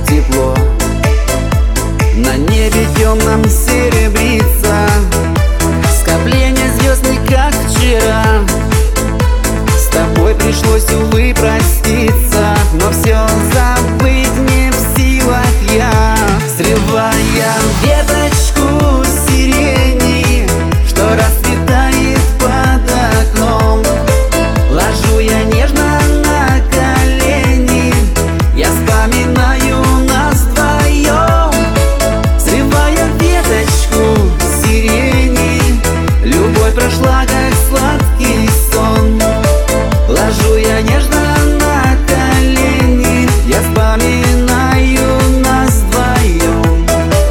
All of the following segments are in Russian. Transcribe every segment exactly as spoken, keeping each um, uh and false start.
тепло. На небе темном серебрится скопление звезд не как вчера. С тобой пришлось, увы, проститься, но все забыть не в силах я. Срывая веточку сирени, что расцветает под окном, ложу я нежно на колени, я вспоминаю нас вдвоем. Срывая веточку сирени, любовь прошла как сладкий сон. Ложу я нежно на колени, я вспоминаю нас вдвоем.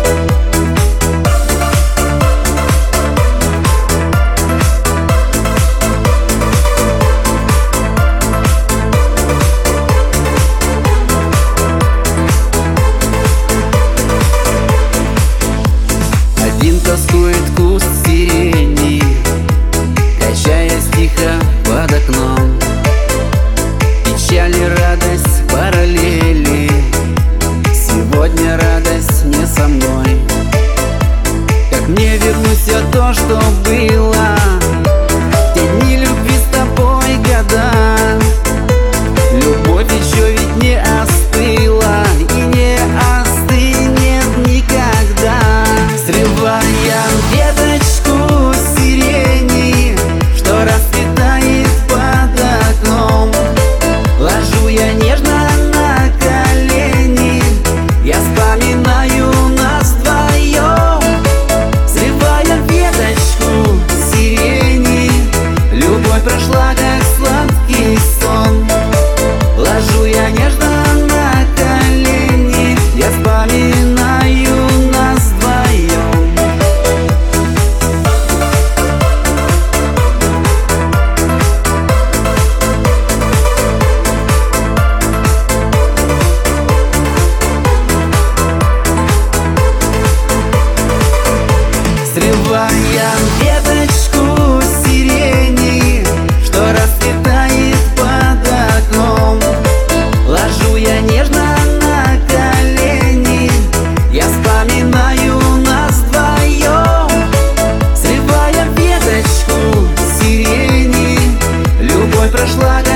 Один тоскует куст сирени, качаясь тихо под окном. Печаль и радость параллели, сегодня радость не со мной. Как мне вернуть все то, что было, те дни любви с тобой года. Любовь еще ведь не остыла и не остынет никогда. Срывая веточку сирени, что расцветает под окном, ложу я нежно на колени, я вспоминаю нас вдвоем. Срывая веточку сирени, любовь прошла как сладкий сон. Ложу я нежно на колени, я вспоминаю нас вдвоем. Срывая веточку сирени, что расцветает под окном, ложу я нежно на колени, я вспоминаю нас вдвоем. Срывая веточку сирени, любовь прошла как